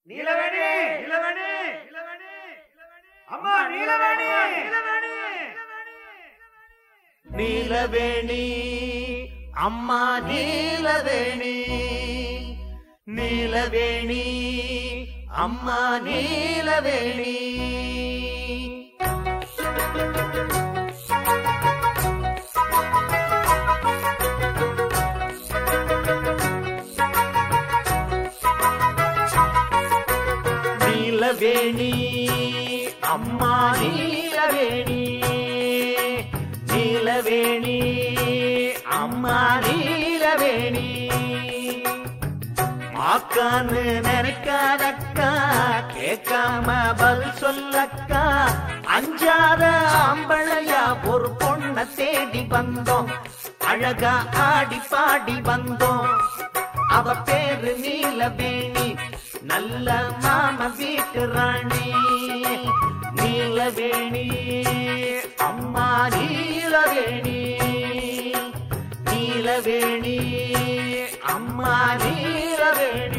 நீலவேணி நீலவேணி அம்மா நீலவேணி நீலவேணி அம்மா நீலவேணி நீலவேணி அம்மா நீலவேணி நீலவேணி அம்மா நீலவேணி நீலவேணி அம்மா நீலவேணி மாக்கான்னு நினைக்காதக்கா கேட்காம பதில் சொல்லக்கா அஞ்சாத அம்பளையா ஒரு பொண்ண தேடி வந்தோம் அழகா ஆடி பாடி வந்தோம் அவ பேரு நீலவேணி நல்ல மாம வீட்டு ராணி நீலவேணி அம்மா நீலவேணி நீலவேணி அம்மா நீலவேணி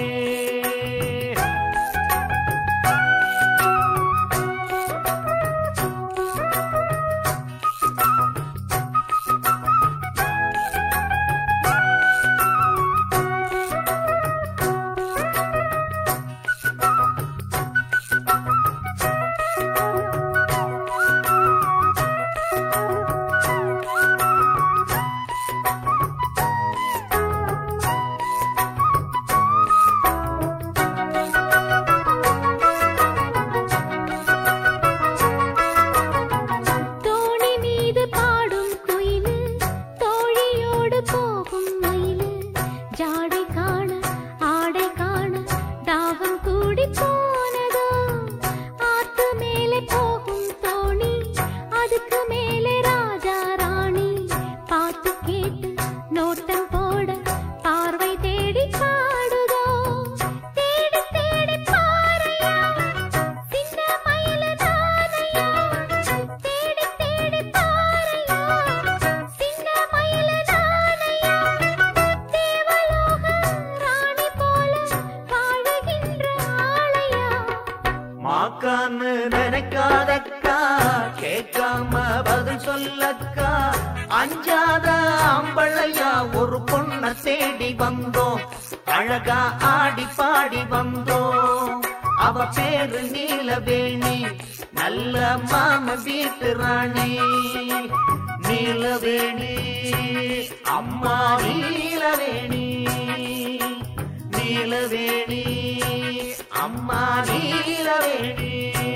மாக்கான்னு நினைக்காதக்கா கேட்காம பதில் சொல்லக்கா அஞ்சாத அம்பளையா ஒரு பொண்ண தேடி வந்தோம் அழகா ஆடி பாடி வந்தோம் அவ பேரு நீலவேணி நல்ல மாம வீட்டு ராணி நீலவேணி அம்மா நீலவேணி நீலவேணி அம்மா நீலவேணி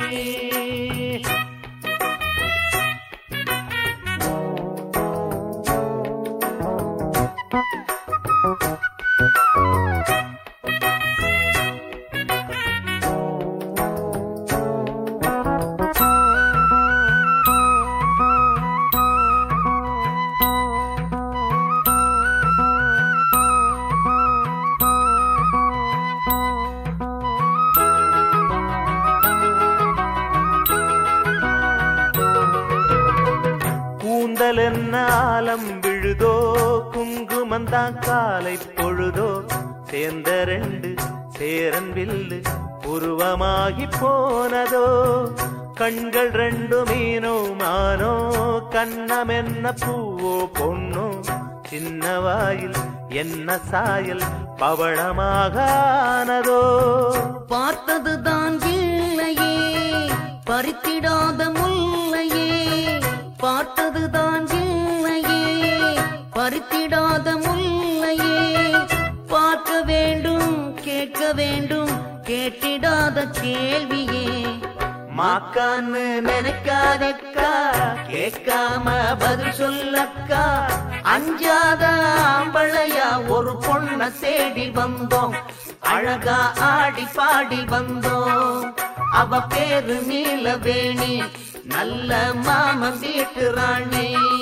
என்ன ஆலம் விழுதோ குங்குமந்தான் காலை பொழுதோ சேர்ந்த ரெண்டு சேரன் வில்லு உருவமாகி போனதோ கண்கள் ரெண்டு மீனோ மானோ கண்ணம் என்ன பூவோ பொன்னோ சின்ன வாயில் என்ன சாயல் பவளமாக ஆனதோ பார்த்ததுதான் இல்லையே பறித்திடாத முல்லையே பார்த்ததுதான் இல்லையே பறித்திடாத முல்லையே பார்க்க வேண்டும் கேட்க வேண்டும் கேட்டிடாத கேள்வியே மாக்கான்னு நினைக்காதக்கா கேட்காம பதில் சொல்லக்கா அஞ்சாத அம்பளையா ஒரு பொண்ண தேடி வந்தோம் அழகா ஆடி பாடி வந்தோம் அவ பேரு நீலவேணி நல்ல மாம வீட்டு ராணி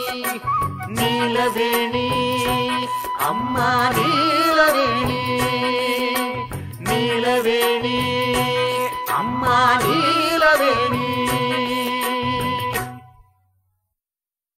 நீலவேணி அம்மா நீலவேணி நீலவேணி அம்மா நீலவேணி